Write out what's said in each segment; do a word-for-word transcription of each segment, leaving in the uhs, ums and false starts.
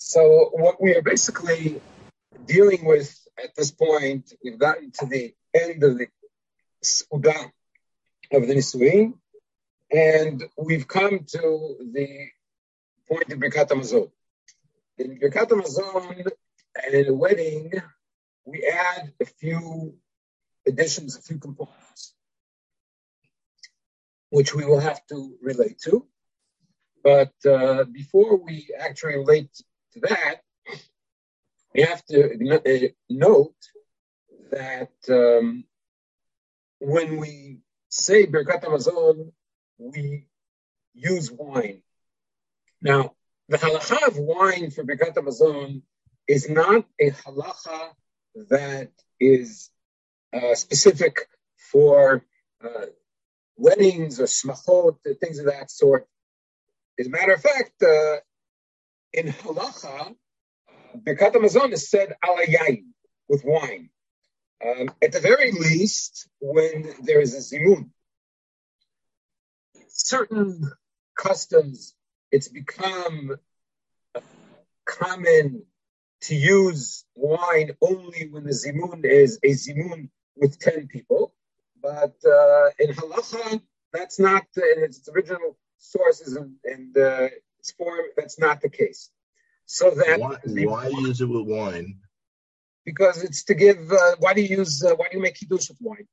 So what we are basically dealing with at this point, we've gotten to the end of the Suda of the Nisuin, and we've come to the point of Birkat HaMazon. In Birkat HaMazon and in a wedding, we add a few additions, a few components, which we will have to relate to. But uh, before we actually relate to that, we have to note that um, when we say Birkat HaMazon, we use wine. Now, the halacha of wine for Birkat HaMazon is not a halacha that is uh, specific for uh, weddings or smachot, things of that sort. As a matter of fact, uh, in halacha, Birkat HaMazon is said ala yain, with wine. Um, at the very least, when there is a zimun. Certain customs, it's become uh, common to use wine only when the zimun is a zimun with ten people. But uh, in halacha, that's not, uh, in its original sources and, and uh, its form, that's not the case. So that why, the, why use it with wine? Because it's to give. Uh, why do you use? Uh, why do you make kiddush with wine?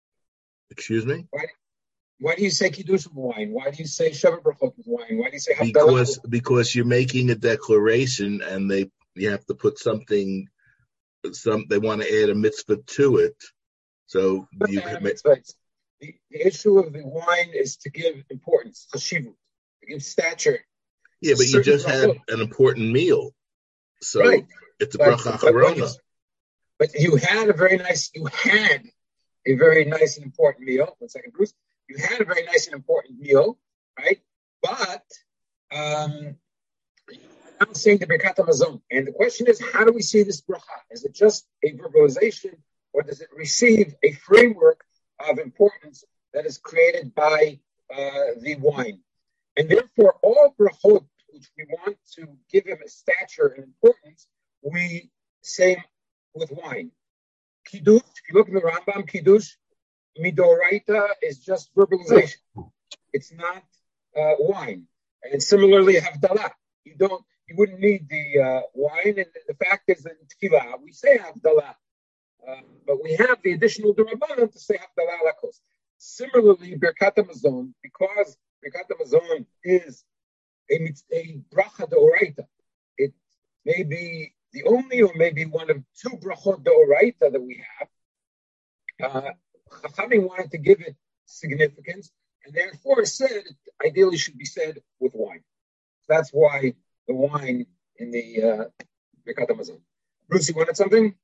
Excuse me. Why, why do you say kiddush with wine? Why do you say Sheva Brachot with wine? Why do you say Havdalah? Because because you're making a declaration, and they you have to put something. Some they want to add a mitzvah to it. So you can make. The, the issue of the wine is to give importance, chashivut, to give stature. Yeah, but you just had an important meal, so right. It's a but, bracha but, acharona. But you had a very nice. You had a very nice and important meal. One second, Bruce. You had a very nice and important meal, right? But um, I'm saying the Birkat HaMazon, and the question is, how do we see this bracha? Is it just a verbalization, or does it receive a framework of importance that is created by uh, the wine? And therefore, all brachot which we want to give him a stature and importance, we say with wine. Kiddush, if you look in the Rambam, Kiddush, Midoraita is just verbalization. It's not uh, wine. And similarly, Havdalah. You don't, you wouldn't need the uh, wine. And the fact is that in Tefillah, we say Havdalah. Uh, but we have the additional Durabanan to say Havdalah Lakos. Similarly, Birkat HaMazon, because Birkat HaMazon is a, a bracha d'oraita. It may be the only or maybe one of two brachot d'oraita that we have. Uh, Chachamim wanted to give it significance, and therefore said it ideally should be said with wine. That's why the wine in the uh, Birkat HaMazon. Bruce, you wanted something?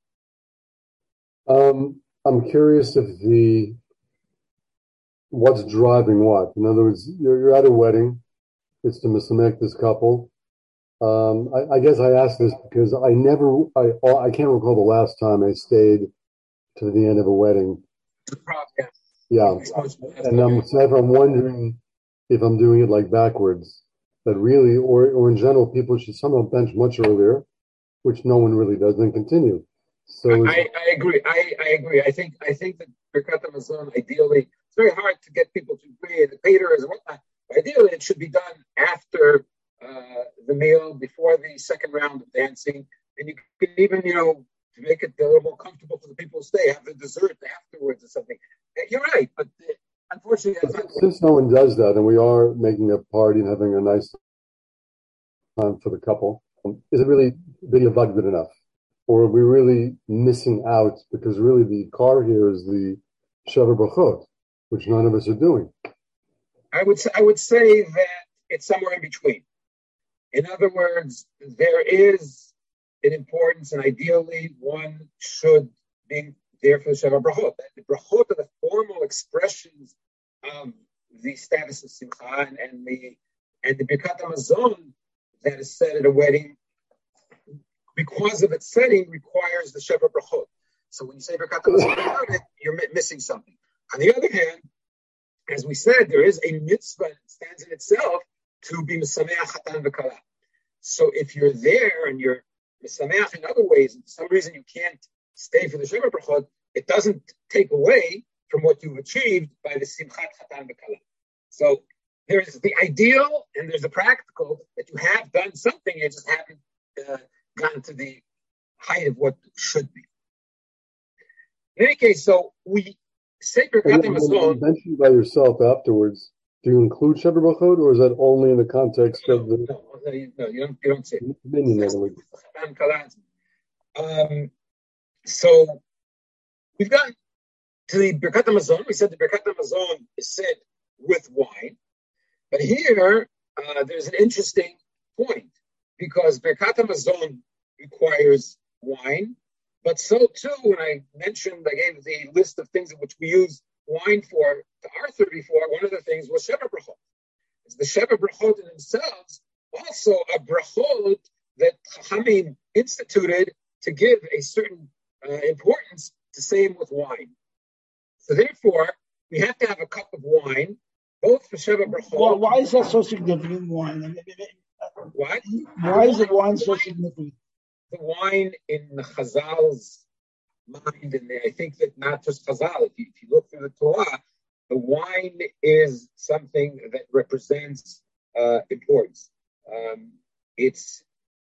Um, I'm curious if the what's driving what. In other words, you're, you're at a wedding. It's to misamek this couple. Um, I, I guess I asked this because I never, I, I can't recall the last time I stayed to the end of a wedding. Yeah, and I'm, so I'm wondering if I'm doing it like backwards. That really, or or in general, people should somehow bench much earlier, which no one really does, and continue. So I, I agree. I, I agree. I think I think that Birkat HaMazon, ideally, it's very hard to get people to agree. The caterers and whatnot. Ideally, it should be done after uh, the meal, before the second round of dancing, and you can even, you know, to make it a little more comfortable for the people to stay, have the dessert afterwards or something. You're right, but uh, unfortunately, since, since no one does that, and we are making a party and having a nice time for the couple, um, is it really video vlog good enough, or are we really missing out? Because really, the car here is the Sheva Brachot, which none of us are doing. I would say, I would say that it's somewhere in between. In other words, there is an importance, and ideally one should be there for the Sheva Brachot. The Brachot are the formal expressions of the status of Simcha, and, and the and the Birkat HaMazon that is said at a wedding, because of its setting, requires the Sheva Brachot. So when you say Birkat HaMazon without it, you're missing something. On the other hand, as we said, there is a mitzvah that stands in itself to be Mesameach Chatan v'Kala. So if you're there and you're misameach in other ways, and for some reason you can't stay for the Sheva Brachot, it doesn't take away from what you've achieved by the Simchat Chatan V'Kala. So there's the ideal and there's the practical, that you have done something, you just haven't uh, gotten to the height of what should be. In any case, so we say Birkat Hamazon. You mentioned by yourself afterwards. Do you include Sheva Brachot, or is that only in the context no, of the? No, no, you, no, you don't. You don't say it. Minion, in other words. Um, so we've gotten to the Birkat Hamazon. We said the Birkat Hamazon is said with wine, but here uh, there's an interesting point, because Birkat Hamazon requires wine, but so too, when I mentioned, I gave the list of things in which we use wine for to R thirty-four, one of the things was Sheva Brachot. It's the Sheva Brachot in themselves, also a brachot that Chachamim instituted to give a certain uh, importance to same with wine. So therefore, we have to have a cup of wine, both for Sheva Brachot. Well, why is that so significant, wine? What? Why is the wine so significant? The wine in Chazal's mind, and I think that not just Chazal, if you, if you look through the Torah, the wine is something that represents uh, importance. Um, it's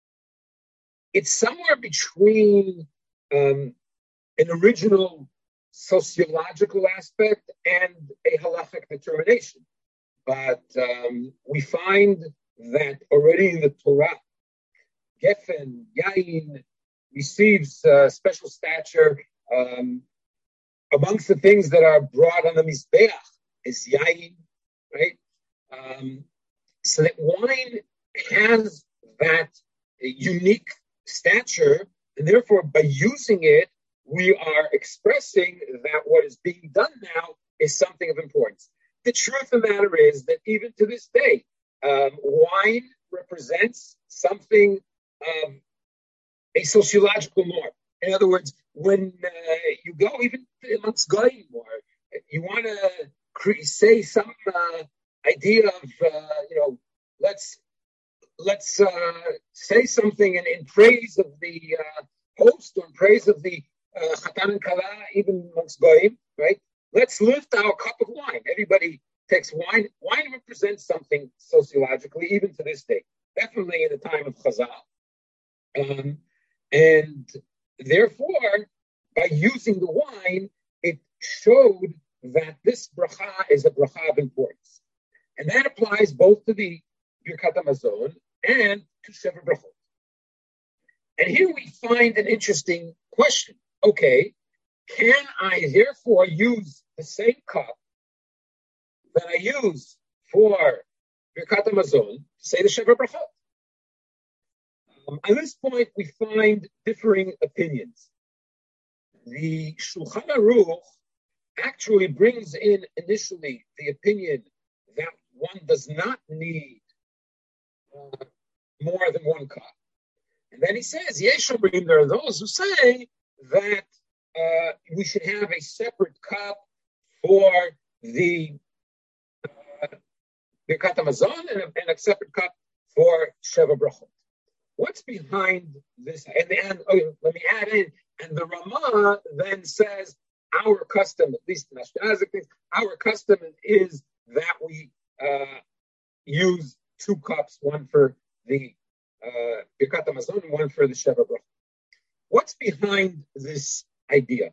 it's somewhere between um, an original sociological aspect and a halachic determination. But um, we find that already in the Torah, Geffen, Yain, receives uh, special stature. Um, amongst the things that are brought on the Mizbeach is Yain, right? Um, so that wine has that unique stature, and therefore by using it, we are expressing that what is being done now is something of importance. The truth of the matter is that even to this day, um, wine represents something of a sociological norm. In other words, when uh, you go even amongst Goyim, or you want to cre- say some uh, idea of, uh, you know, let's let's uh, say something in, in praise of the uh, host, or in praise of the uh, Chatan and Kala, even amongst Goyim, right? Let's lift our cup of wine. Everybody takes wine. Wine represents something sociologically, even to this day. Definitely in the time of Chazal. Um, and therefore, by using the wine, it showed that this bracha is a bracha of importance. And that applies both to the Birkat Hamazon and to Sheva Brachot. And here we find an interesting question. Okay, can I therefore use the same cup that I use for Birkat Hamazon to say the Sheva Brachot? Um, on this point, we find differing opinions. The Shulchan Aruch actually brings in initially the opinion that one does not need uh, more than one cup. And then he says, Yeshomrim, there are those who say that uh, we should have a separate cup for the uh, Birkat Hamazon and a, and a separate cup for Sheva Brachot. What's behind this? And, and oh, let me add in, and the Ramah then says, our custom, at least in Ashkenazic things, our custom is that we uh, use two cups, one for the uh, Birkat Hamazon and one for the Sheva Brachot. What's behind this idea?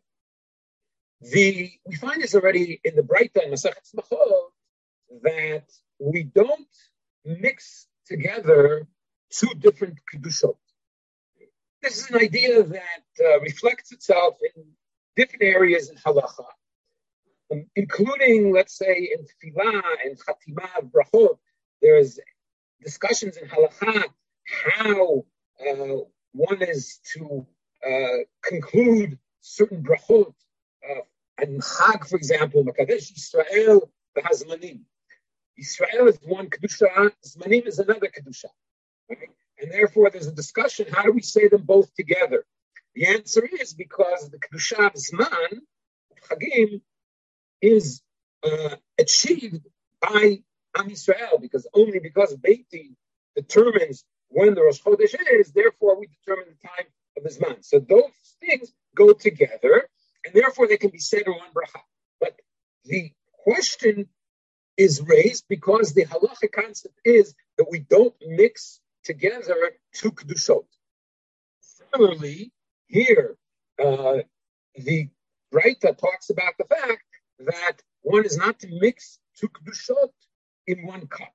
The we find this already in the Breita and Masechet Smachot that we don't mix together two different kedushot. This is an idea that uh, reflects itself in different areas in halacha, um, including, let's say, in tefillah and chatimah brachot. There's discussions in halacha how uh, one is to uh, conclude certain brachot. Uh, and Chag, for example, Makadesh Yisrael v'Hazmanim. Yisrael is one kedusha, Zmanim is another kedusha. Right? And therefore, there's a discussion, how do we say them both together? The answer is because the Kedusha of Zman, Chagim, is uh, achieved by Am Yisrael, because only because Beit Din determines when the Rosh Chodesh is, therefore we determine the time of the Zman. So those things go together, and therefore they can be said in one bracha. But the question is raised because the halachic concept is that we don't mix together two kedushot. Similarly, here uh, the Breita talks about the fact that one is not to mix two kedushot in one cup.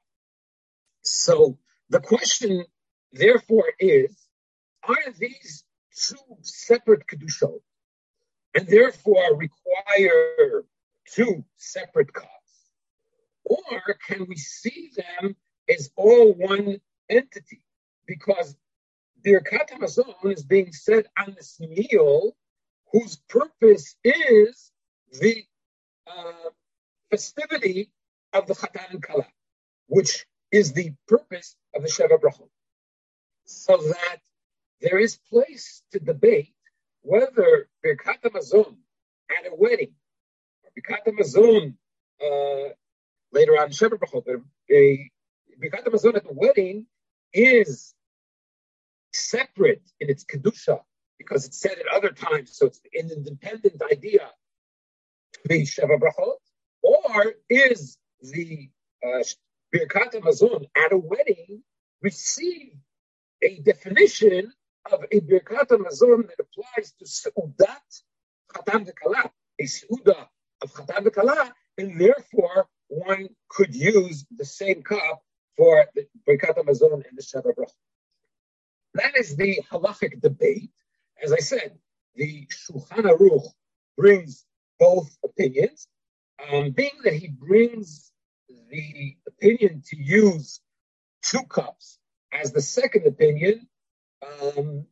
So the question, therefore, is: are these two separate kedushot, and therefore require two separate cups? Or can we see them as all one entity? Because Birkat HaMazon is being said on this meal, whose purpose is the uh, festivity of the Chatan and Kala, which is the purpose of the Sheva Brachot. So that there is place to debate whether Birkat HaMazon at a wedding, or Birkat HaMazon uh, later on in Sheva Brachot, a Birkat HaMazon at the wedding is separate in its kedusha because it's said at other times, so it's an independent idea to be Sheva Brachot, or is the uh, Birkat HaMazon at a wedding receive a definition of a Birkat HaMazon that applies to Seudat Chatan v'Kala, a Seuda of Chatan v'Kala, and therefore one could use the same cup for the Birkat HaMazon and the Sheva Brachot. That is the halachic debate. As I said, the Shulchan Aruch brings both opinions. Um, being that he brings the opinion to use two cups as the second opinion, um,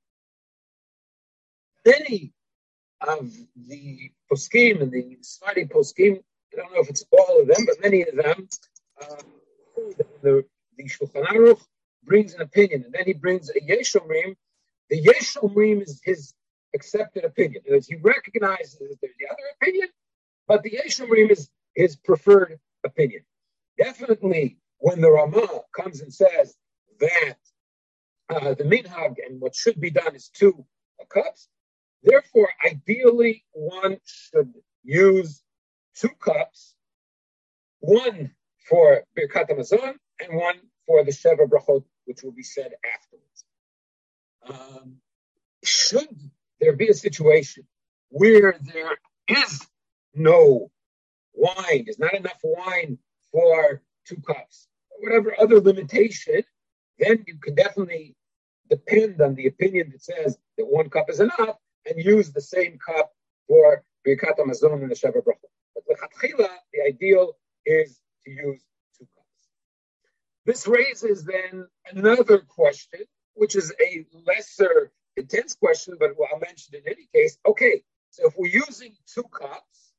many of the poskim and the Sfadi poskim, I don't know if it's all of them, but many of them, uh, the, the Shulchan Aruch brings an opinion, and then he brings a Yesh Omrim. The Yesh Omrim is his accepted opinion. As he recognizes that there's the other opinion, but the Yesh Omrim is his preferred opinion. Definitely, when the Ramah comes and says that uh, the minhag and what should be done is two cups, therefore, ideally, one should use two cups, one for Birkat HaMazon and one for the Sheva Brachot, which will be said afterwards. Um, should there be a situation where there is no wine, there's not enough wine for two cups, or whatever other limitation, then you can definitely depend on the opinion that says that one cup is enough and use the same cup for Birkat HaMazon and the Sheva Brachot. But l'chatchila, the ideal is to use two cups. This raises then another question, which is a lesser intense question, but I'll mention it in any case. Okay, so if we're using two cups,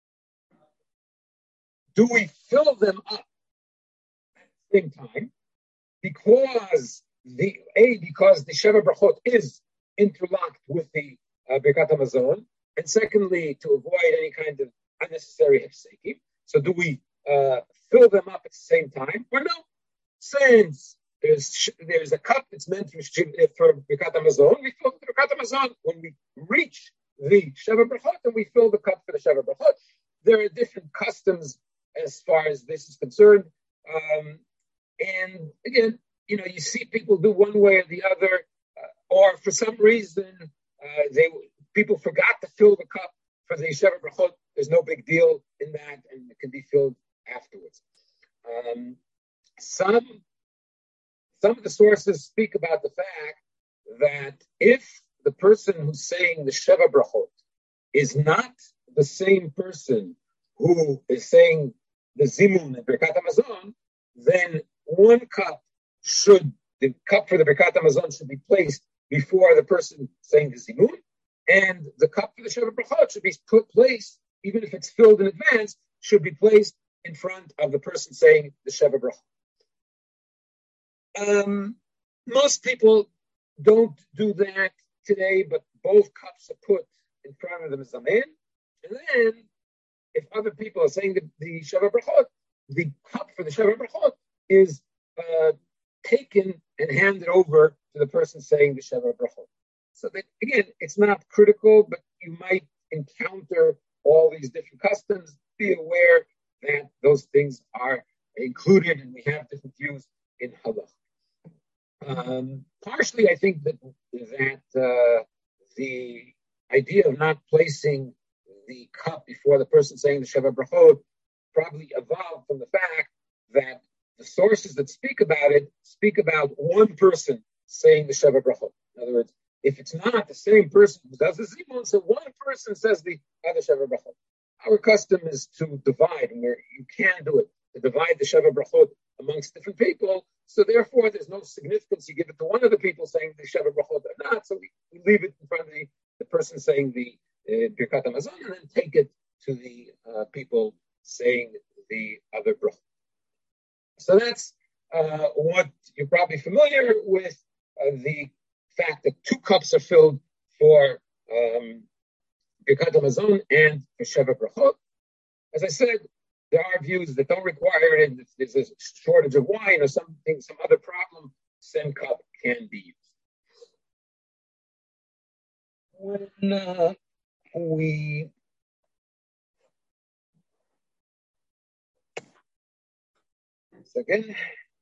do we fill them up at the same time? Because the A, because the Sheva Brachot is interlocked with the uh, Birkat HaMazon, and secondly, to avoid any kind of unnecessary hefsekim. So do we uh, fill them up at the same time, or no? Since there's there's a cup that's meant for, for Birkat HaMazon, we fill the Birkat HaMazon. When we reach the Sheva Brachot, and we fill the cup for the Sheva Brachot. There are different customs as far as this is concerned. Um, and again, you know, you see people do one way or the other, uh, or for some reason, uh, they people forgot to fill the cup for the Sheva Brachot. There's no big deal in that, and it can be filled afterwards. Um, some some of the sources speak about the fact that if the person who's saying the Sheva Brachot is not the same person who is saying the Zimun and Birkat HaMazon, then one cup should, the cup for the Birkat HaMazon should be placed before the person saying the Zimun, and the cup for the Sheva Brachot should be put placed, even if it's filled in advance, should be placed in front of the person saying the Sheva Brachot. Um, most people don't do that today, but both cups are put in front of the Mizamen, and then if other people are saying the, the Sheva Brachot, the cup for the Sheva Brachot is uh, taken and hand it over to the person saying the Sheva Brachot. So that, again, it's not critical, but you might encounter all these different customs. Be aware that those things are included, and we have different views in halach. Um, partially, I think that that uh, the idea of not placing the cup before the person saying the Sheva Brachot probably evolved from the fact that the sources that speak about it speak about one person saying the Sheva Brachot. In other words, if it's not the same person who does the zimun, so one person says the other Sheva Brachot. Our custom is to divide, and you can do it, to divide the Sheva Brachot amongst different people. So therefore, there's no significance. You give it to one of the people saying the Sheva Brachot or not. So we, we leave it in front of the, the person saying the uh, Birkat Hamazon, and then take it to the uh, people saying the other brachot. So that's uh, what you're probably familiar with, uh, the fact that two cups are filled for um, Birkat Hamazon and for Sheva Brachot. As I said, there are views that don't require it. If there's a shortage of wine or something, some other problem, same cup can be used. When uh, we Second.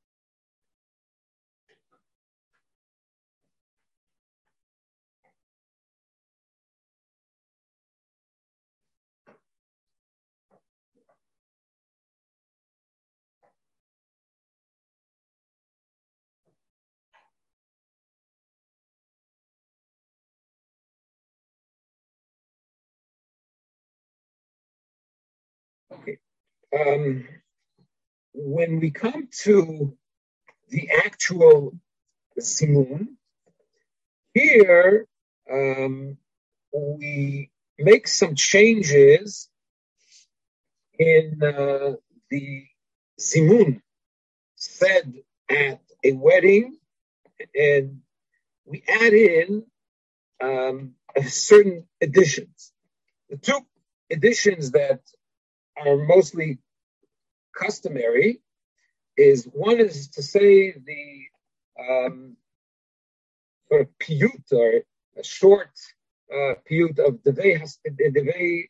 Okay. Um, when we come to the actual zimun, here um, we make some changes in uh, the zimun said at a wedding, and we add in um, certain additions. The two additions that are mostly customary is one is to say the um, sort of piyut, or a short uh, piyut of devei devei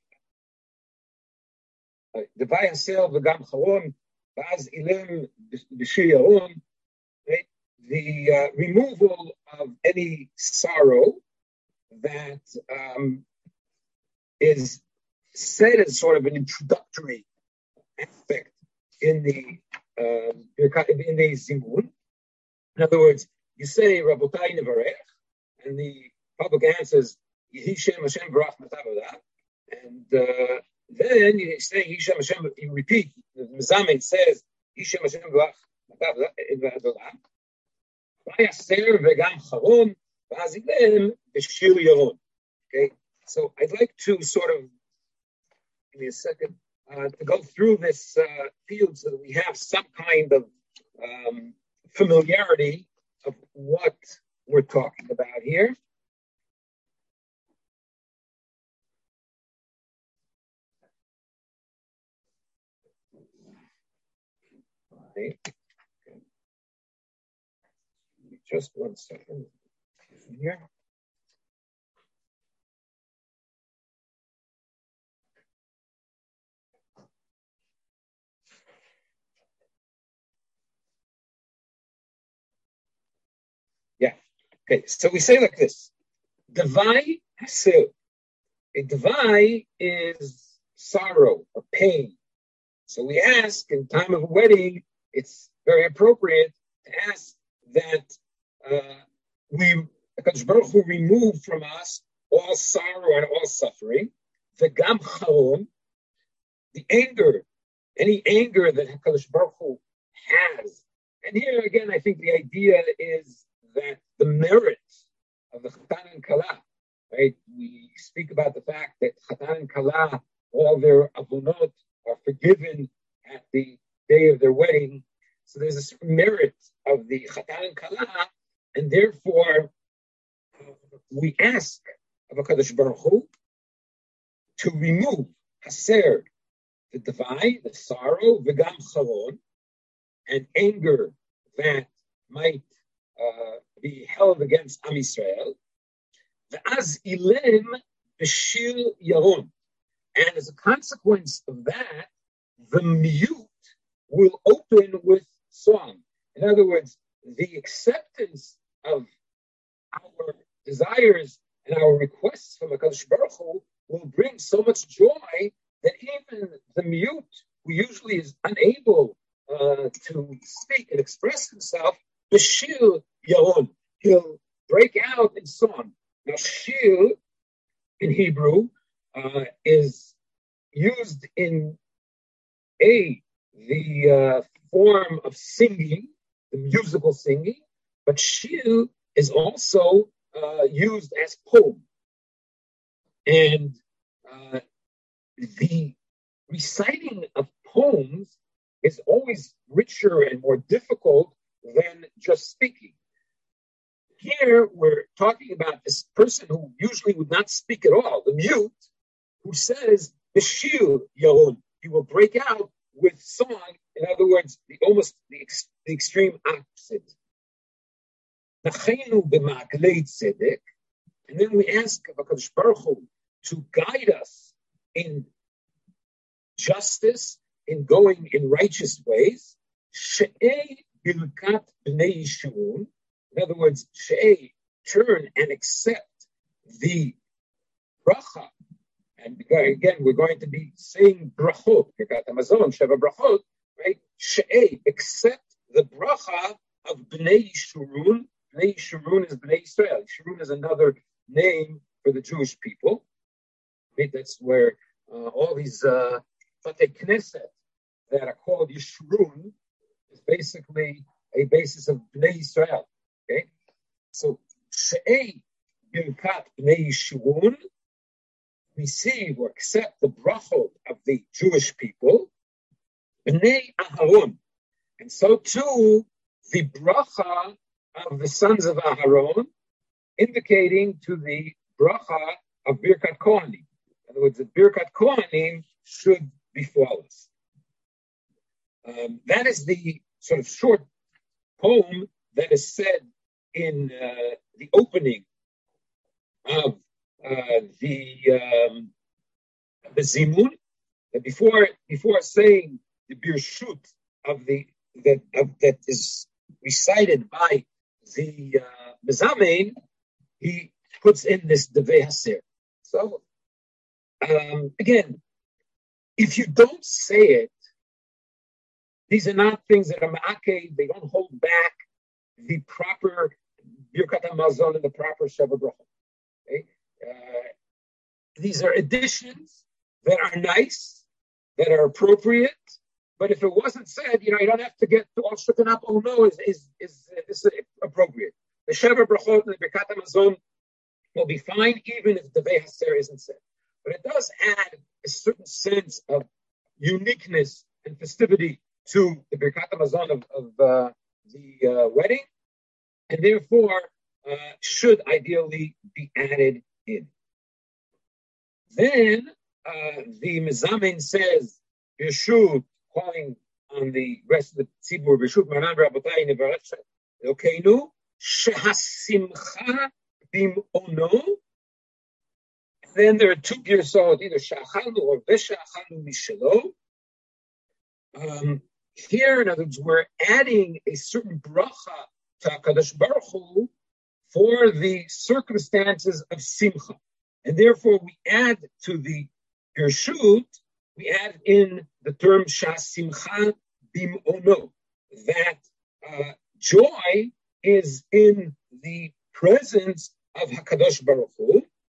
devei hasel v'gam charon v'az ilem b'shir yaron, the uh, removal of any sorrow that um, is said as sort of an introductory aspect in the uh, in the zimun. In other words, you say Rabotai Nevarech, and the public answers Yehi Shem Hashem Barach Matavodah, and uh, then you say Yehi Shem Hashem. You repeat. The Mezamed says Yehi Shem Hashem Barach Matavodah. Vayaser v'gam charon v'azilem b'shir yaron. Okay, so I'd like to sort of give me a second uh, to go through this uh, field so that we have some kind of um, familiarity of what we're talking about here. Okay. Just one second here. Yeah. Okay. So we say like this: Devai hasil. A devai is sorrow or pain. So we ask in time of a wedding, it's very appropriate to ask that uh, we, HaKadosh Baruch Hu, remove from us all sorrow and all suffering. The gam charon, the anger, any anger that HaKadosh Baruch Hu has. And here again, I think the idea is that the merit of the Chatan and Kala, right? We speak about the fact that Chatan and Kala, all their avonot are forgiven at the day of their wedding. So there's this merit of the Chatan and Kala, and therefore uh, we ask of HaKadosh Baruch Hu to remove haser, the divide, the sorrow, v'gam charon, and anger that might uh, be held against Am Yisrael. Ve'az ilem b'shir yaron. And as a consequence of that, the mute will open with song. In other words, the acceptance of our desires and our requests from HaKadosh Baruch Hu will bring so much joy that even the mute, who usually is unable uh, to speak and express himself, the shir yaron, he'll break out in song. Now, shir in Hebrew uh, is used in a the uh, form of singing, the musical singing, but shir is also uh, used as poem. And uh, the reciting of poems is always richer and more difficult than just speaking. Here we're talking about this person who usually would not speak at all, the mute, who says, B'shir yaron, he will break out with song. In other words, the almost the, ex, the extreme opposite. And then we ask HaKadosh Baruch Hu to guide us in justice, in going in righteous ways. She'ei bilkat b'nei Yishurun. In other words, she'ei, turn and accept the bracha. And again, we're going to be saying brachot, Birkat Hamazon, Sheva brachot, right? She'ei, accept the bracha of Bnei Yishurun. Bnei Yishurun is Bnei Israel. Yishurun is another name for the Jewish people. Right? That's where uh, all these uh, Fatei Knesset that are called Yishurun is basically a basis of Bnei Israel. Okay? So, She'ei Birkat Bnei Yishurun, receive or accept the brachot of the Jewish people, Bnei Aharon, and so too the bracha of the sons of Aharon, indicating to the bracha of Birkat Kohanim. In other words, the Birkat Kohanim should be flawless. Um, that is the sort of short poem that is said in uh, the opening of Uh, the um, the zimun, that before before saying the birshut of the that of, that is recited by the uh, mezamein, he puts in this devei haser. So um, again, if you don't say it, these are not things that are ma'akeh. They don't hold back the proper birkat hamazon and the proper sheva bracha. Okay? Uh, these are additions that are nice, that are appropriate, but if it wasn't said, you know, you don't have to get to all stricken up. Oh no, is is is, is appropriate. The Sheva Brachot and the Birkat Hamazon will be fine, even if the Devei Haser isn't said. But it does add a certain sense of uniqueness and festivity to the Birkat Hamazon of, of uh, the uh, wedding, and therefore uh, should ideally be added in. Then uh, the Mezamin says, Birshut, calling on the rest of the Tzibur, Birshut Maran Rabotai Nevarach Elokeinu, Shehasimcha Bim'ono. Then there are two girsot, either Sha'achalnu or Vesha'achalnu Mishelo. Um, here, in other words, we're adding a certain bracha to HaKadosh Baruch Hu for the circumstances of Simcha. And therefore we add to the Gershut, we add in the term Shasimcha Bim'ono, that uh, joy is in the presence of HaKadosh Baruch Hu,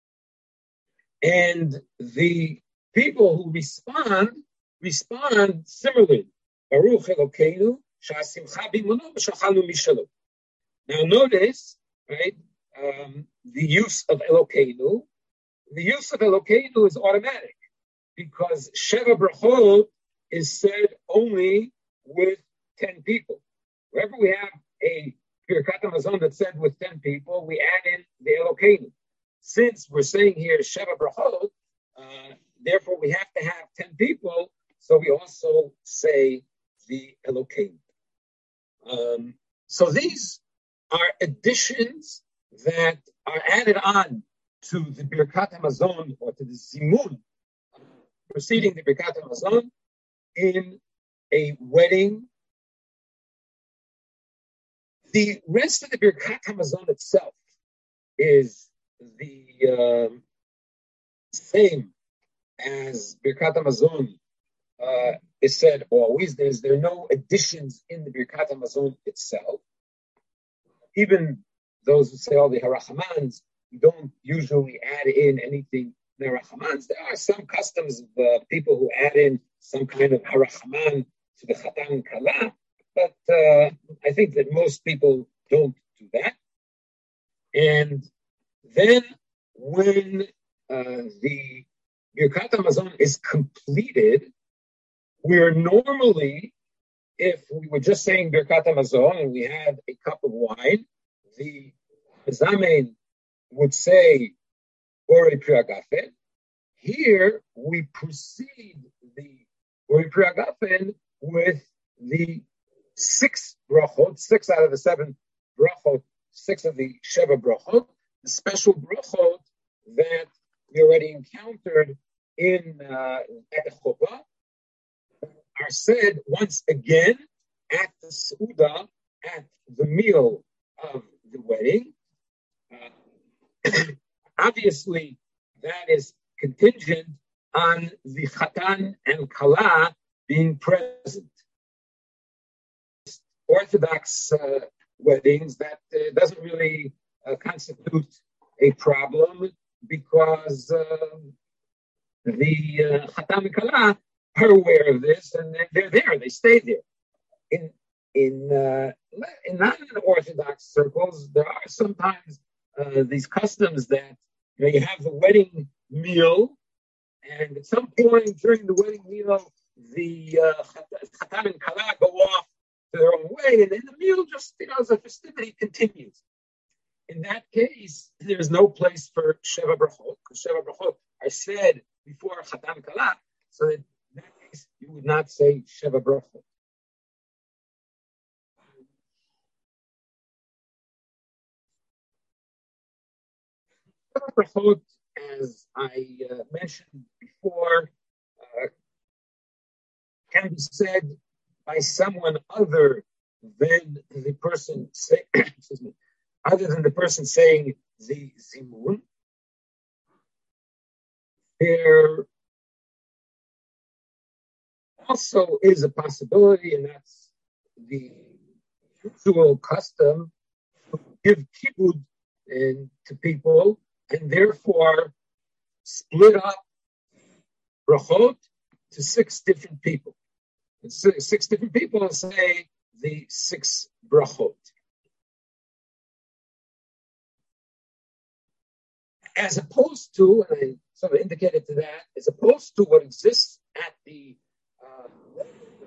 and the people who respond, respond similarly. Baruch Elokeinu, Shasimcha Bim'ono, Shachalnu Mishalo. Now notice, right, um, the use of Elokeinu. The use of Elokeinu is automatic because Sheva Brachot is said only with ten people. Wherever we have a Birkat Hamazon that's said with ten people, we add in the Elokeinu. Since we're saying here Sheva Brachot, uh, therefore we have to have ten people, so we also say the Elokeinu. Um, so these are additions that are added on to the Birkat Hamazon or to the Zimun preceding the Birkat Hamazon in a wedding. The rest of the Birkat Hamazon itself is the um, same as Birkat Hamazon uh, is said always. There's there are no additions in the Birkat Hamazon itself. Even those who say all the Harachamans, we don't usually add in anything Harachamans. There are some customs of uh, people who add in some kind of Harachaman to the Chatan Kala, but uh, I think that most people don't do that. And then when uh, the Birkat Hamazon is completed, we're normally, if we were just saying Birkat Hamazon and we had a cup of wine, the Zamein would say Borei Pri Hagafen. Here we precede the Borei Pri Hagafen with the six brachot, six out of the seven brachot, six of the Sheva brachot, the special brachot that we already encountered in uh, at the Chuppah, are said once again at the Seudah, at the meal of the wedding. Uh, obviously, that is contingent on the Chatan and Kala being present. Orthodox uh, weddings, that uh, doesn't really uh, constitute a problem because uh, the uh, Chatan and Kala are aware of this and they're there, they stay there. In in uh, in non-Orthodox circles, there are sometimes uh, these customs that you know, you have the wedding meal, and at some point during the wedding meal, the uh, Chatan and Kala go off to their own way, and then the meal just, you know, as a festivity continues. In that case, there's no place for Sheva Brachot, because Sheva Brachot are said before Chatan and Kala, so that in that case, you would not say Sheva Brachot. Sheva Brachot, as I uh, mentioned before, uh, can be said by someone other than the person say, excuse me, other than the person saying the zimun. There also is a possibility, and that's the usual custom, to give kibud and to people, and therefore split up brachot to six different people. And six, six different people say the six brachot. As opposed to, and I sort of indicated to that, as opposed to what exists at the uh,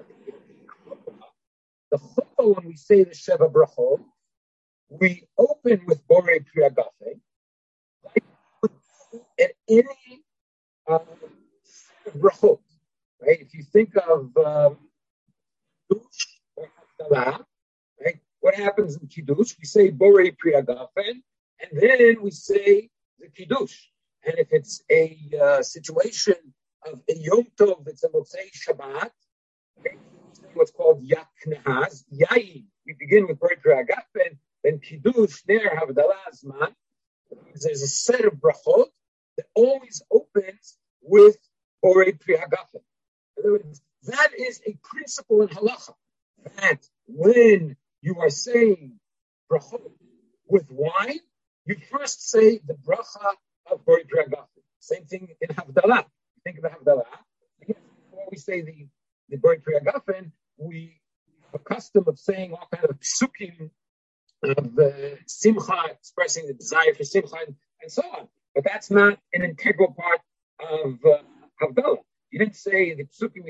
the chuppah, when we say the Sheva brachot, we open with Borei Pri Hagafen, like at any uh, brachot, right? If you think of um, Kiddush or Havdalah, right? What happens in Kiddush? We say Borei Pri Hagafen, and then we say the Kiddush. And if it's a uh, situation of a Yom Tov, it's a Motzei Shabbat, okay? What's called Yak Nehaz, Yayin. We begin with Borei Pri Hagafen, then Kiddush, Ner, Havdalah, Zman. There's a set of brachot that always opens with Borei Pri Hagafen. In other words, that is a principle in halacha, that when you are saying brachot with wine, you first say the bracha of Borei Pri Hagafen. Same thing in Havdalah. Think of the Havdalah. Before we say the, the Borei Pri Hagafen, we have a custom of saying all kind of psukim of uh, simcha, expressing the desire for simcha, and, and so on. But that's not an integral part of uh, Havdalah. You didn't say the psukim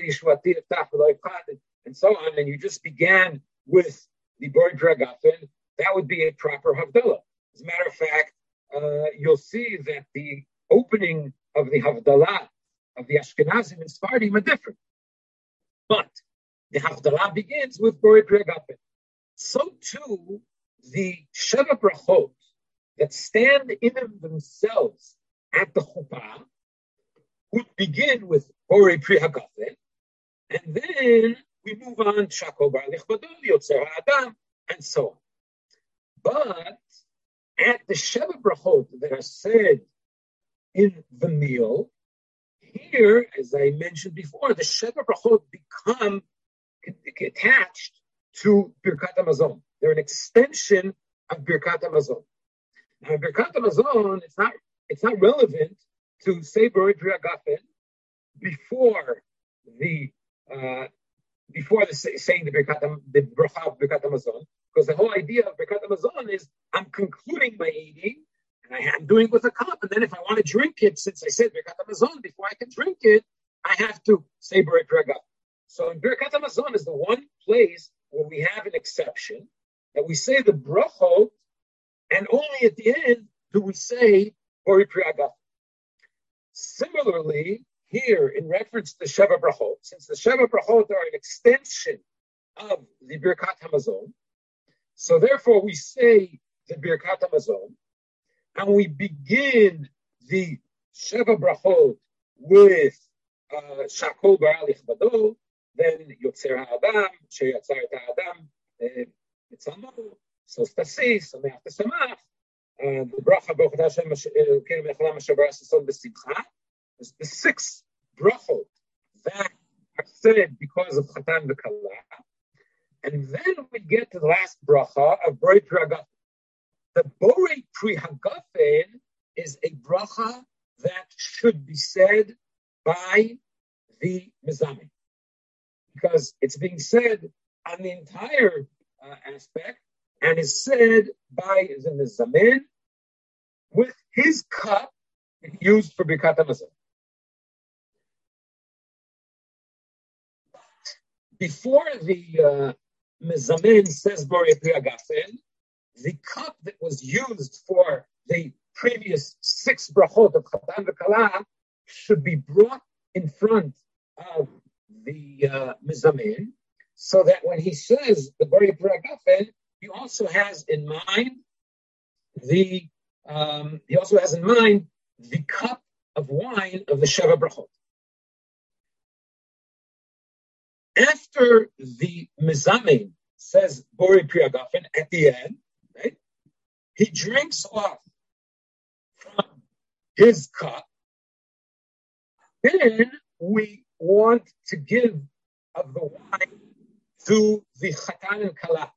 and so on, and you just began with the Borei Pri Hagafen. That would be a proper Havdalah. As a matter of fact, uh, you'll see that the opening of the Havdalah of the Ashkenazim and Sephardim are different. But the Havdalah begins with Borei Pri Hagafen. So too the Sheva Brachot that stand in themselves at the chuppah would begin with Borei Pri Hagafen, and then we move on Shakol Bar Lichbado, Yotzer Ha'adam, and so on. But at the Sheva Brachot that are said in the meal, here, as I mentioned before, the Sheva Brachot become attached to Birkat HaMazon. They're an extension of Birkat HaMazon. Now, Birkat HaMazon, it's not it's not relevant to say Borei Pri Hagafen before the uh, before the saying the Birkat the bracha of Birkat HaMazon, because the whole idea of Birkat HaMazon is I'm concluding my eating and I, I'm doing it with a cup, and then if I want to drink it, since I said Birkat HaMazon, before I can drink it, I have to say Borei Pri Hagafen. So in Birkat HaMazon is the one place where we have an exception that we say the brachot, and only at the end do we say Borei Pri Hagafen. Similarly, here in reference to the Sheva Brachot, since the Sheva Brachot are an extension of the Birkat HaMazon, so therefore we say the Birkat HaMazon, and we begin the Sheva Brachot with uh, Shakol Bar Lichbado, then Yotzer Ha'adam, Sheyatzar Et Ha'adam, Mitzamo, Sos Tasis, Sameach Tesamach, the Bracha Baruch Atah Hashem Elokeinu Melech Haolam Asher Bara Sason B'Simcha. The six brachot that are said because of Chatan v'Kala, and then we get to the last bracha of Borei Pri Hagafen. The Borei Pri Hagafen is a bracha that should be said by the Mezamin, because it's being said on the entire uh, aspect and is said by the Mezamin with his cup used for Birkat HaMazon. Before the uh, Mezamin says Borei Pri Hagafen, the cup that was used for the previous six brachot of Chatan v'Kala should be brought in front of the uh, Mezamin, so that when he says the Borei Pri Hagafen, he also has in mind the um, he also has in mind the cup of wine of the Sheva Brachot. After the Mezamin says Borei Pri Hagafen at the end, right, he drinks off from his cup. Then we want to give of the wine to the Chatan and Kala.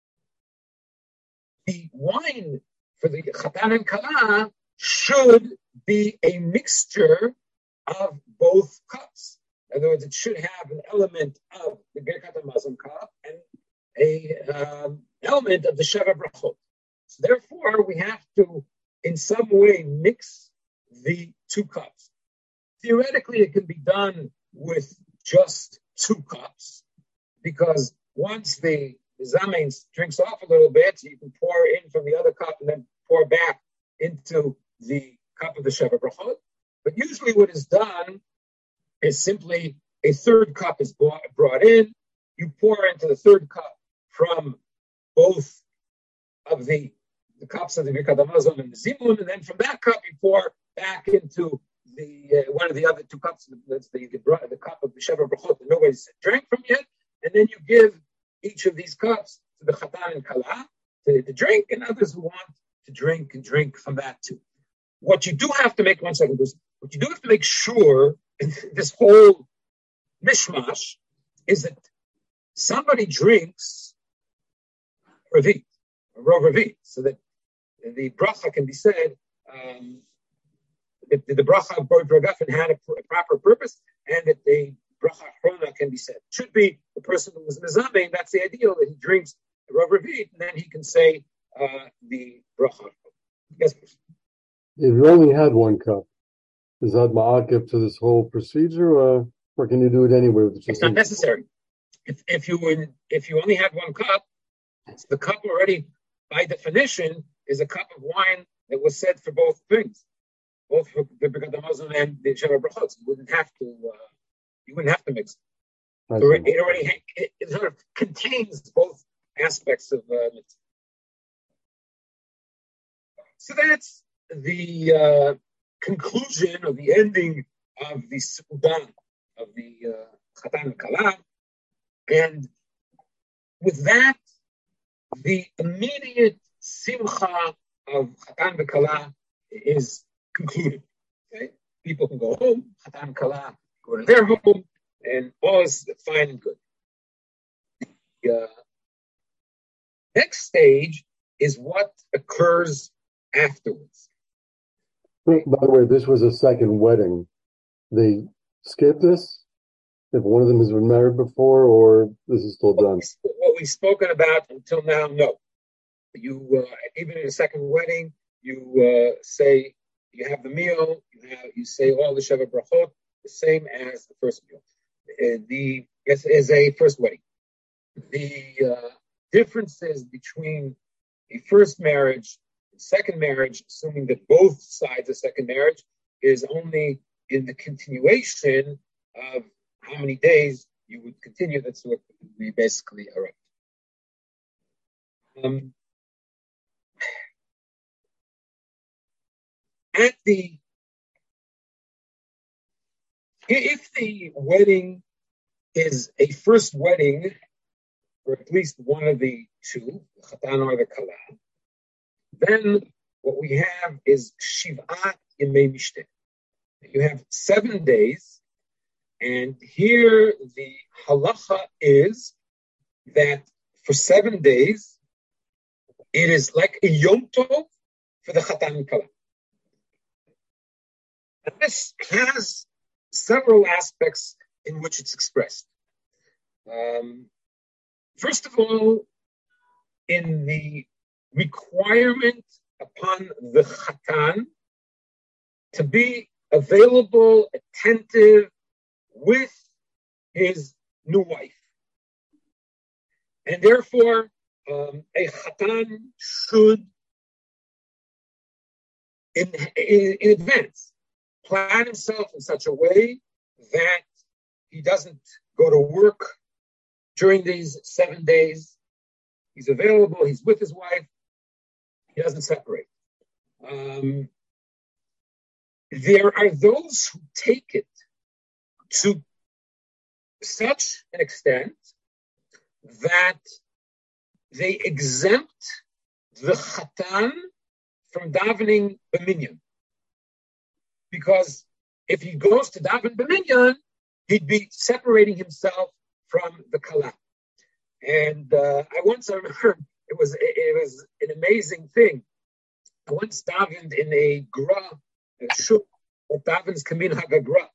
The wine for the Chatan and Kala should be a mixture of both cups. In other words, it should have an element of the Birkat HaMazon cup and a um, element of the Sheva Brachot. So therefore, we have to, in some way, mix the two cups. Theoretically, it can be done with just two cups, because once the Zamein drinks off a little bit, you can pour in from the other cup and then pour back into the cup of the Sheva Brachot. But usually what is done is simply a third cup is brought in, you pour into the third cup from both of the, the cups of the Birkat HaMazon and the Zimun, and then from that cup you pour back into the uh, one of the other two cups, that's the, the, the cup of the Sheva Brachot that nobody's drank from yet, and then you give each of these cups to the Chatan and Kala to, to drink, and others who want to drink and drink from that too. What you do have to make, one second, what you do have to make sure in this whole mishmash is that somebody drinks Ravit, a Rov Ravit, so that the bracha can be said, um, that the bracha of Borei Pri Hagafen had a, a proper purpose, and that the bracha achrona can be said. It should be the person who was mezamein, that's the ideal, that he drinks the Rov Ravit, and then he can say uh, the bracha. Yes, please. If you only had one cup, is that ma'akev to this whole procedure, or, or can you do it anyway? With it's not necessary. If, if you would, if you only had one cup, the cup already, by definition, is a cup of wine that was said for both things, both for the Birkat HaMazon and the Sheva Brachot. You wouldn't have to. Uh, you wouldn't have to mix it. So it already it, it sort of contains both aspects of uh, mitzvah. So that's the uh, conclusion or the ending of the Sudan, of the uh, Chatan and Kala. And with that, the immediate simcha of Chatan and Kala is concluded. Okay? People can go home, Chatan and Kala go to their home, and all is fine and good. The uh, next stage is what occurs afterwards. By the way, this was a second wedding. They skip this if one of them has been married before, or this is still done? What we've spoken about until now, no. You uh, even in a second wedding, you uh, say you have the meal, you have you say all the Sheva Brachot, the same as the first meal. Uh, the is, is a first wedding. The uh, differences between a first marriage and second marriage, assuming that both sides of second marriage, is only in the continuation of how many days you would continue. That's what we basically are at. Um, at the if the wedding is a first wedding for at least one of the two, the Chatan or the Kala, then what we have is Shiv'at Yemei Mishteh. You have seven days, and here the halacha is that for seven days, it is like a Yom Tov for the Chatan and Kala. And this has several aspects in which it's expressed. Um, first of all, in the requirement upon the Chatan to be available, attentive with his new wife. And therefore, um, a Chatan should, in, in, in advance, plan himself in such a way that he doesn't go to work during these seven days. He's available, he's with his wife, he doesn't separate. Um, there are those who take it to such an extent that they exempt the Chatan from davening b'minyan. Because if he goes to daven b'minyan, he'd be separating himself from the Kala. And uh, I once, I remember, it was it was an amazing thing. I once davened in a gra, a shul, that davens kamin hagagra.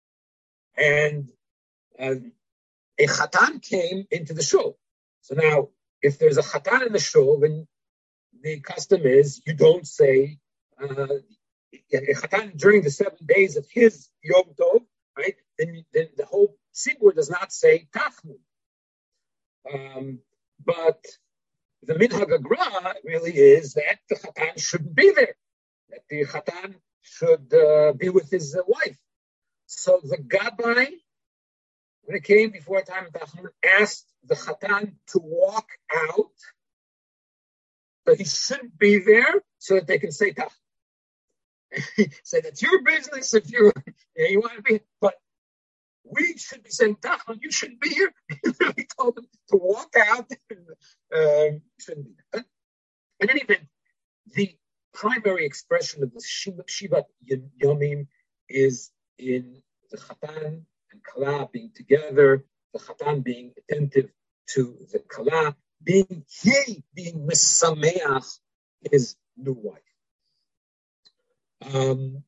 And uh, a Chatan came into the shul. So now, if there's a Chatan in the shul, then the custom is you don't say uh, a Chatan during the seven days of his Yom Tov, right? Then, then the whole Sibur does not say Tachnu. Um, but the Minhag Agra really is that the Chatan shouldn't be there, that the Chatan should uh, be with his uh, wife. So the Gabbai, when it came before time of Tachnu, asked the Chatan to walk out, but he shouldn't be there so that they can say Tachnu. Say that's your business if you yeah, you want to be, but we should be saying Tachnu. You shouldn't be here. He really told them to walk out. um, shouldn't be there. In any event, the primary expression of the Shivat Yomim is in the Chatan and Kala being together, the Chatan being attentive to the Kala, being he being Misameach his new wife. Um,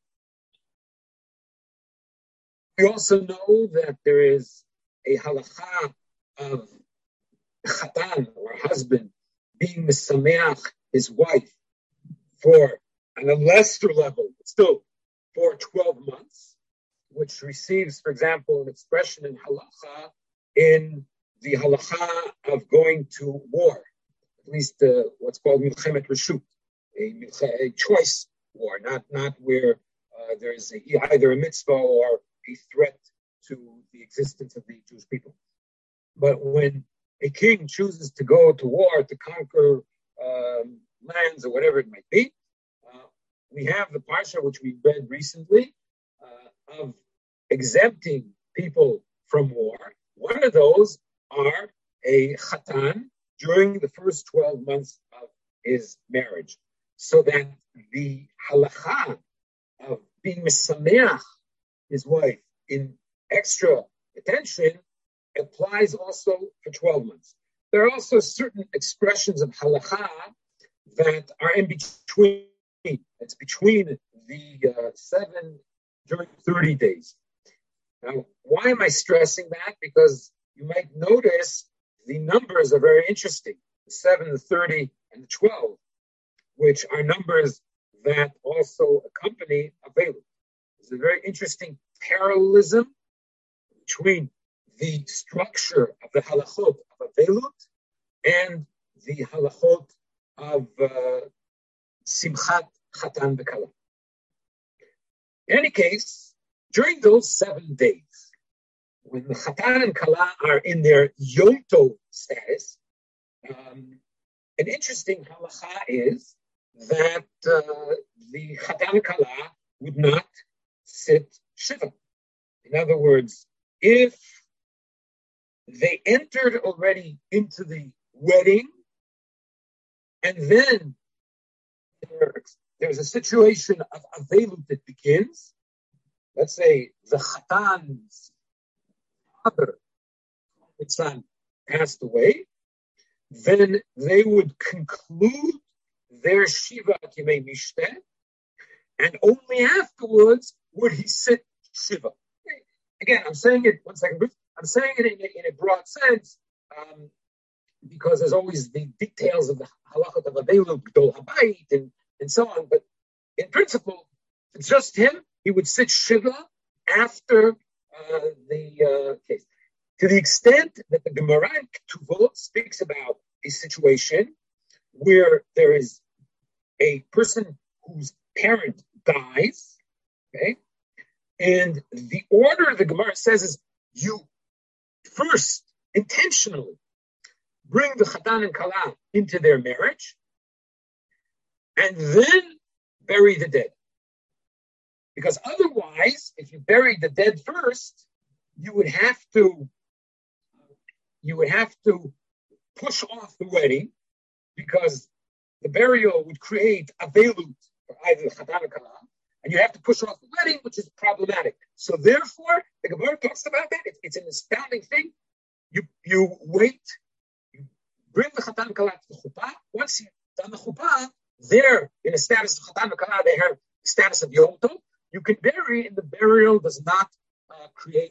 we also know that there is a halacha of Chatan or husband being Misameach his wife for, on a lesser level, but still for twelve months, which receives, for example, an expression in halacha in the halacha of going to war, at least uh, what's called milchemet reshut, a, a choice war, not not where uh, there is a, either a mitzvah or a threat to the existence of the Jewish people. But when a king chooses to go to war to conquer um, lands or whatever it might be, we have the parsha which we read recently uh, of exempting people from war. One of those are a chatan during the first twelve months of his marriage, so that the halacha of being misameach his wife in extra attention applies also for twelve months. There are also certain expressions of halacha that are in between. It's between the uh, seven during thirty days. Now, why am I stressing that? Because you might notice the numbers are very interesting. The seven, the thirty, and the twelve, which are numbers that also accompany Avelut. There's a very interesting parallelism between the structure of the halachot of Avelut and the halachot of uh, Simchat Chatan B'Kala. In any case, during those seven days, when the Chatan and Kala are in their Yom Tov status, um, an interesting halacha is that uh, the Chatan and Kala would not sit Shiva. In other words, if they entered already into the wedding, and then there, there's a situation of Avelut that begins, let's say the Chatan's father, his son, passed away, then they would conclude their Shiva Kimei Mishteh, and only afterwards would he sit Shiva. Again, I'm saying it, one second, I'm saying it in a, in a broad sense, um, because there's always the details of the halachot of Avelut, Gdol Habayit, and, and so on, but in principle, it's just him. He would sit Shiva after uh, the uh, case. To the extent that the Gemara in Ketuvot speaks about a situation where there is a person whose parent dies, okay, and the order the Gemara says is you first intentionally bring the Chatan and Kala into their marriage, and then bury the dead. Because otherwise, if you buried the dead first, you would have to you would have to push off the wedding, because the burial would create a velut for either the Chatan or Kala, and you have to push off the wedding, which is problematic. So therefore, the Gemara talks about that. It, it's an astounding thing. You you wait, you bring the Chatan and Kala to the chuppah. Once you've done the chuppah, they're in a status of Chatan and Kala, they have the status of Yom Tov. You can bury, and the burial does not uh, create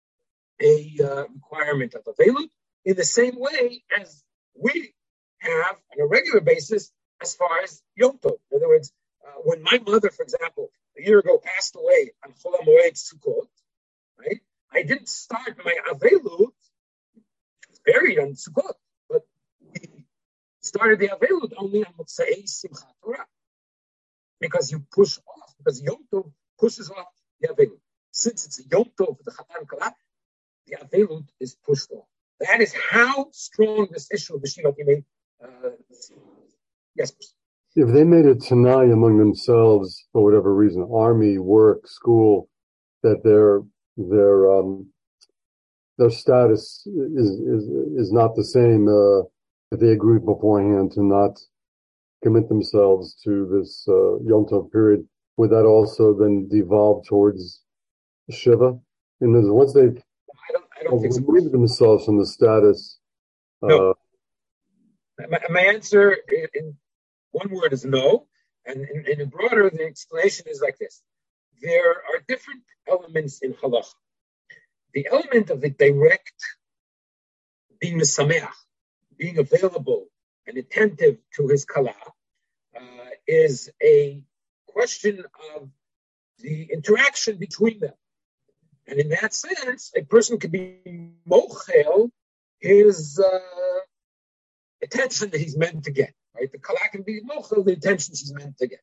a uh, requirement of a velut in the same way as we have on a regular basis as far as Yom Tov. In other words, uh, when my mother, for example, a year ago passed away on Chol HaMoed Sukkot, right? I didn't start my avelut, buried on Sukkot, but we started the avelut only on Motzei Simchat Torah, because you push off, because Yom Tov pushes off the avelut. Since it's a Yom Tov for the Chatan Kala, the avelut is pushed off. That is how strong this issue of the Shiva Kimei. Uh, yes. If they made a Tanai among themselves for whatever reason, army, work, school, that their their um, their status is is is not the same. Uh, if they agreed beforehand to not commit themselves to this uh, Yom Tov period, would that also then devolve towards Shiva? And once they I don't, I don't think so. removed themselves from the status. No. Uh, my, my answer in, in one word is no. And in, in a broader, the explanation is like this. There are different elements in halacha. The element of the direct being mesameach, being available and attentive to his kala, uh, is a question of the interaction between them. And in that sense, a person could be mochel his uh, attention that he's meant to get. Right? The kala can be mochel the attention she's meant to get.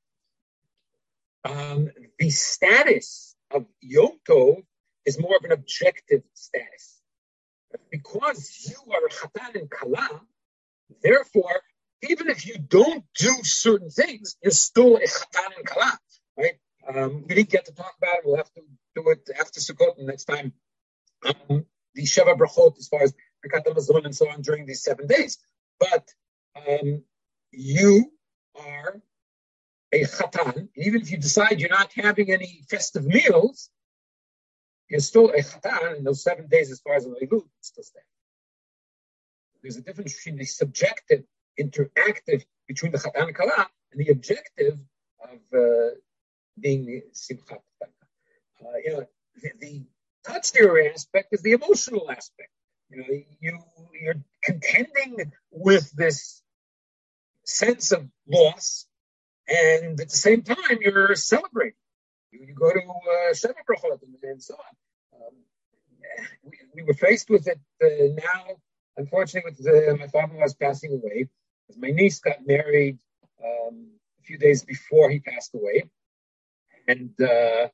Um, the status of Yom Tov is more of an objective status. Because you are a chatan and kala, therefore, even if you don't do certain things, you're still a chatan and kala, right? Um, we didn't get to talk about it. We'll have to do it after Sukkot next time. Um, the Sheva Brachot, as far as Birkat Hamazon and so on, during these seven days. But um, you are a chatan. Even if you decide you're not having any festive meals, you're still a chatan in those seven days as far as the Leilul, it's still staying. There's a difference between the subjective, interactive between the chatan and kala and the objective of uh, being the simchat. Uh, you know, the, the touchier aspect is the emotional aspect. You know, you you're contending with this sense of loss, and at the same time you're celebrating. You, you go to uh, Sheva Brachot and, and so on. Um, we, we were faced with it uh, now. Unfortunately, with the, my father-in-law's passing away, because my niece got married um, a few days before he passed away, and uh,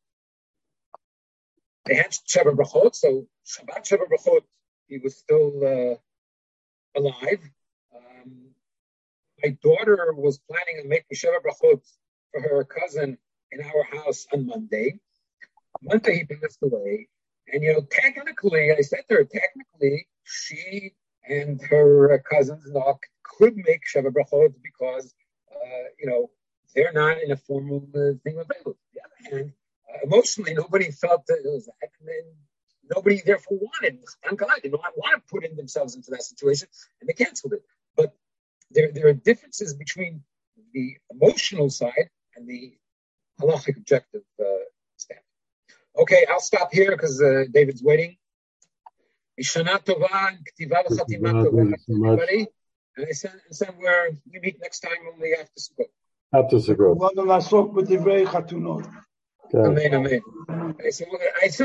they had Sheva Brachot, so Shabbat Sheva Brachot, he was still uh, alive. Um, my daughter was planning on making Sheva Brachot for her cousin in our house on Monday. Monday he passed away, and you know, technically, I said to her, technically, she and her uh, cousins and all could make Sheva Brachot because, uh, you know, they're not in a formal uh, thing of Beirut. On the other hand, uh, emotionally, nobody felt that it was that, and then nobody therefore wanted. They did not want to put in themselves into that situation, and they canceled it. But there, there are differences between the emotional side and the halachic objective uh, stand. Okay, I'll stop here because uh, David's waiting. Shana Tova and K'tiva v'chatima Tova to everybody. And I said, I said where we meet next time only after Sukkot. After Sukkot. Amen, amen. Amen. I said, I said